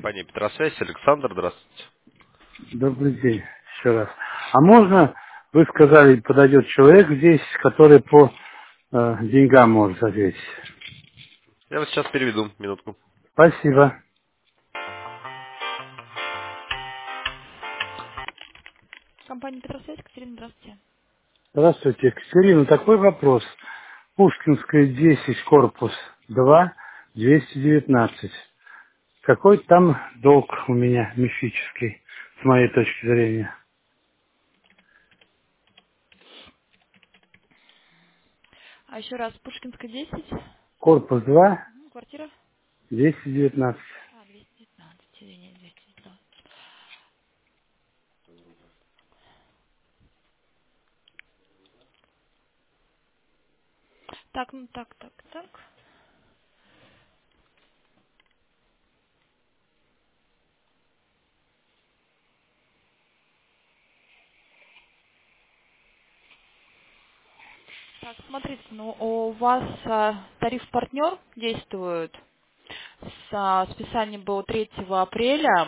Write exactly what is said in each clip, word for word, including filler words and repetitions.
Компания Петросвязь. Александр, здравствуйте. Добрый день еще раз. А можно, вы сказали, подойдет человек здесь, который по э, деньгам может ответить? Я вас сейчас переведу, минутку. Спасибо. Компания Петросвязь, Екатерина, здравствуйте. Здравствуйте, Екатерина. Такой вопрос. Пушкинская десять, корпус два, двести девятнадцать. Какой там долг у меня мифический, с моей точки зрения? А еще раз, Пушкинская десять, Корпус два, Мгм, квартира? двести девятнадцать. А, двести девятнадцать, извини, двести девятнадцать. Так, ну так, так, так. Так, смотрите, ну у вас а, тариф партнер действует. С, а, списание было третьего апреля.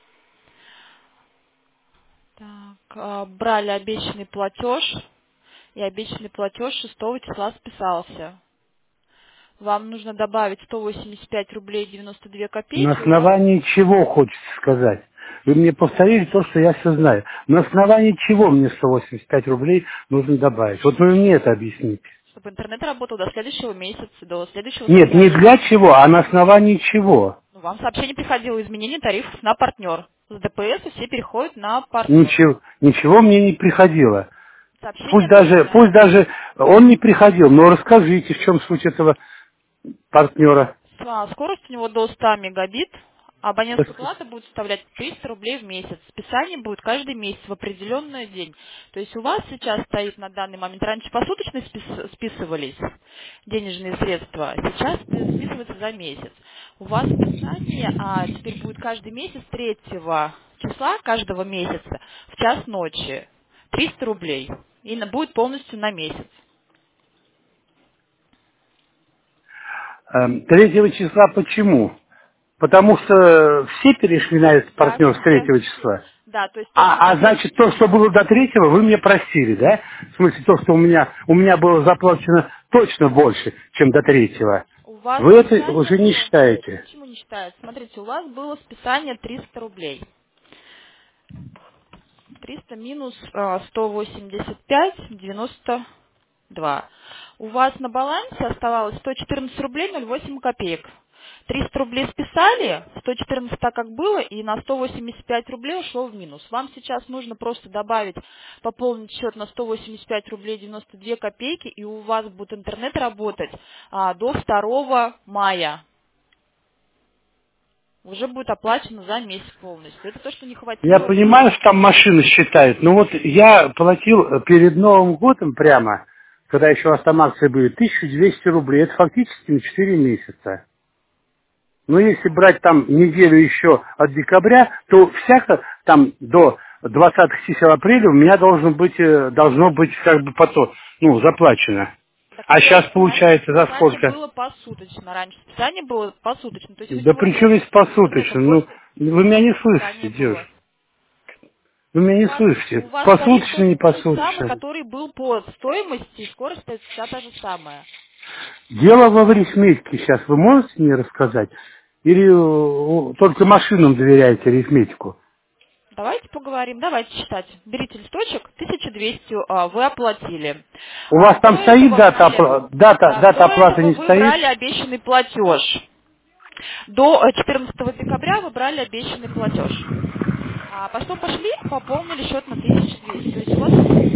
Так, а, брали обещанный платеж, и обещанный платеж шестого числа списался. Вам нужно добавить сто восемьдесят пять рублей девяносто две На копейки, у вас основании чего хочется сказать? Вы мне повторили то, что я все знаю. На основании чего мне сто восемьдесят пять рублей нужно добавить? Вот вы мне это объясните. чтобы интернет работал до следующего месяца, до следующего Нет, не списания. для чего, а на основании чего? Ну, вам сообщение приходило изменение тарифов на партнер. С ДПС все переходят на партнер. Ничего, ничего мне не приходило. Сообщение Пусть даже, обычное. пусть даже он не приходил, но расскажите, в чем суть этого партнера. А, Скорость у него до ста мегабит. Абонентская плата будет составлять триста рублей в месяц. Списание будет каждый месяц в определенный день. То есть у вас сейчас стоит на данный момент, раньше посуточно спис- списывались денежные средства, а сейчас списывается за месяц. У вас списание а, теперь будет каждый месяц третьего числа каждого месяца в час ночи. триста рублей. И на- будет полностью на месяц. Эм, Третьего числа почему? Потому что все перешли на этот Да, партнер с все, третьего все. числа. Да, то есть то, что А, а сейчас значит, то, что было до третьего, вы мне простили, да? В смысле, то, что у меня, у меня было заплачено точно больше, чем до третьего. у вас Вы это списание уже не было, считаете. почему не считается? Смотрите, у вас было списание триста рублей. триста минус а, сто восемьдесят пять девяносто два. У вас на балансе оставалось сто четырнадцать рублей ноль восемь копеек. триста рублей списали, сто четырнадцать так как было, и на сто восемьдесят пять рублей ушло в минус. Вам сейчас нужно просто добавить, пополнить счет на сто восемьдесят пять рублей девяносто две копейки, и у вас будет интернет работать а, до второго мая. Уже будет оплачено за месяц полностью. Это то, что не Я хватило. понимаю, что там машины считают, но вот я платил перед Новым годом прямо, когда еще у вас там акции были, тысячу двести рублей. Это фактически на четыре месяца. Но если брать там неделю еще от декабря, то всяко там до двадцатого числа апреля у меня должно быть, э, должно быть как бы потом, ну, заплачено. Так А это сейчас раньше получается за списание сколько? было посуточно. Раньше списание было посуточно. То есть вы Да сегодня причем здесь пользуетесь интернетом, посуточно? вот Ну, вы меня не слышите, списание было. девушка. Вы меня У не вас, у слышите. вас тариф Посуточно, тот, не тот самый, посуточно. который был по стоимости, и скорость вся та же самая. Дело в арифметике сейчас. Вы можете мне рассказать? Или э, только машинам доверяете арифметику? Давайте поговорим, давайте считать. Берите листочек, тысяча двести а, вы оплатили. У А, вас до там стоит этого, дата, нет, опла- дата, да, дата до оплаты этого не вы стоит? брали обещанный платеж. До э, четырнадцатого декабря вы брали обещанный платеж. А потом пошли, пополнили счет на тысячу двести. То есть у вас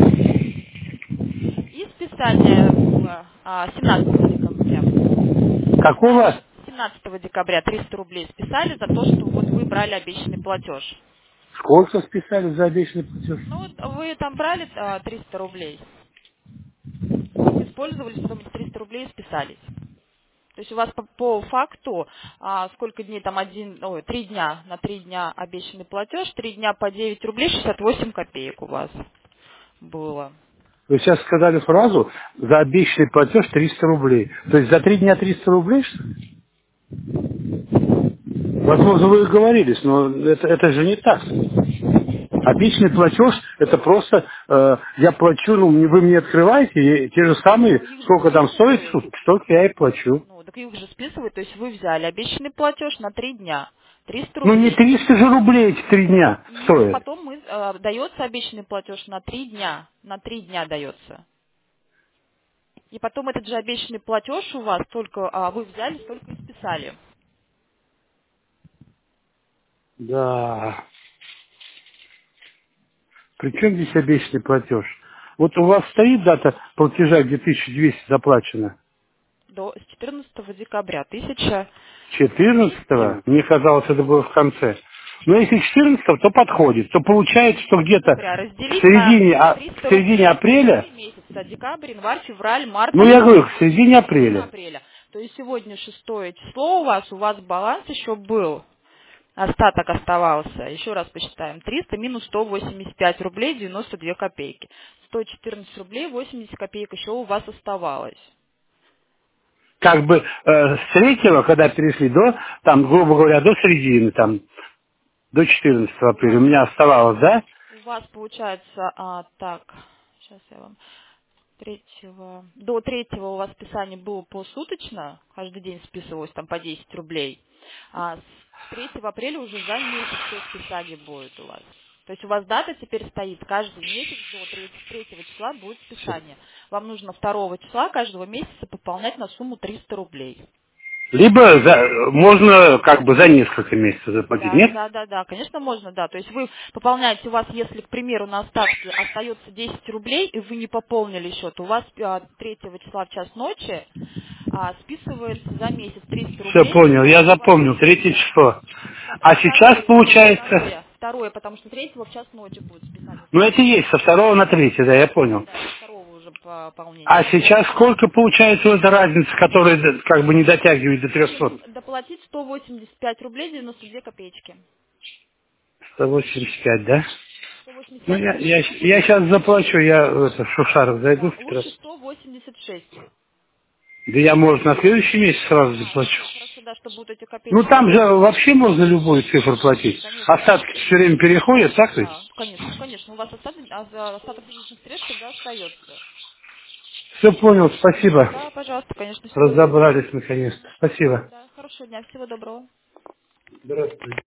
и списание было а, семнадцатого декабря. Какого? семнадцатого декабря триста рублей списали за то, что вот вы брали обещанный платеж. Сколько списали за обещанный платеж? Ну, вот вы там брали а, триста рублей, использовались, потом эти триста рублей списались. То есть у вас по, по факту а, сколько дней там один, ой, три дня, на три дня обещанный платеж, три дня по девять рублей шестьдесят восемь копеек у вас было. Вы сейчас сказали фразу за обещанный платеж триста рублей. То есть за три дня триста рублей, что ли? Возможно, вы говорились, но это, это же не так. Обычный платеж, это просто, э, я плачу, ну, вы мне открываете, и те же самые, Ну, их же сколько там стоит, списывают. столько я и плачу. Ну, так их же списывают, то есть вы взяли обещанный платеж на три дня, триста Ну, не рублей. триста же рублей эти три дня И стоят. потом мы, э, дается обещанный платеж на три дня, на три дня дается. И потом этот же обещанный платеж у вас только, а, вы взяли, столько и списали. Да. При чем здесь обещанный платеж? Вот у вас стоит дата платежа, где тысяча двести заплачено? До с четырнадцатого декабря тысяча четырнадцатого? двести Мне казалось, это было в конце. Но если четырнадцатого, то подходит. То получается, что где-то декабря к разделить на середине, а, к триста середине рублей на апреля, четыре месяца. Декабрь, январь, февраль, март, ну я апрель. говорю, к середине Середина апреля. апреля. То есть сегодня шестое число у вас, у вас баланс еще был. Остаток оставался. Еще раз посчитаем. триста минус сто восемьдесят пять рублей девяносто две копейки. сто четырнадцать рублей восемьдесят копеек еще у вас оставалось. Как бы э, с третьего, когда перешли до, там, грубо говоря, до середины, там, до четырнадцатого У апреля, у вас, меня оставалось, да? у вас получается, а, так, сейчас я вам, третьего, до третьего у вас списание было посуточно, каждый день списывалось там по десять рублей, а с третьего апреля уже за месяц все списание будет у вас. То есть у вас дата теперь стоит, каждый месяц до третьего числа будет списание. Вам нужно второго числа каждого месяца пополнять на сумму триста рублей. Либо за- можно как бы за несколько месяцев заплатить, Да, нет? да, да, да, конечно, можно, да. То есть вы пополняете, у вас, если, к примеру, на остатке остается десять рублей, и вы не пополнили счет, у вас а, третьего числа в час ночи а, списывается за месяц триста Все рублей, и понял, я у вас запомнил, третье счет. число. Да, А а сейчас второе, получается, второе, второе, потому что третьего в час ночи будет списание ну это и списываться. есть, со второго на третье, да, я Да, понял. да, со второго уже А пополнение. сейчас сколько получается вот эта разница, которая д- как бы не дотягивает до Минус трехсот? доплатить сто восемьдесят пять рублей девяносто две копеечки. сто восемьдесят пять, да? сто восемьдесят Ну пять я, рублей я, девяносто я две сейчас копеечки. заплачу, я это, в Шушаров зайду Да, в Петрос. лучше сто восемьдесят шесть. Да я, может, на следующий месяц сразу А, заплачу. хорошо, хорошо, да, чтобы вот эти Ну копеечки там были. же вообще можно любую цифру платить. Конечно, Остатки все время переходят, так ведь? да, конечно, ну конечно, у вас остаток, а за- остаток денежных средств всегда остается. Все понял, спасибо. Да, пожалуйста, конечно, всегда звоните. Разобрались наконец-то. Да, Спасибо. да, хорошего дня, всего доброго. Здравствуйте.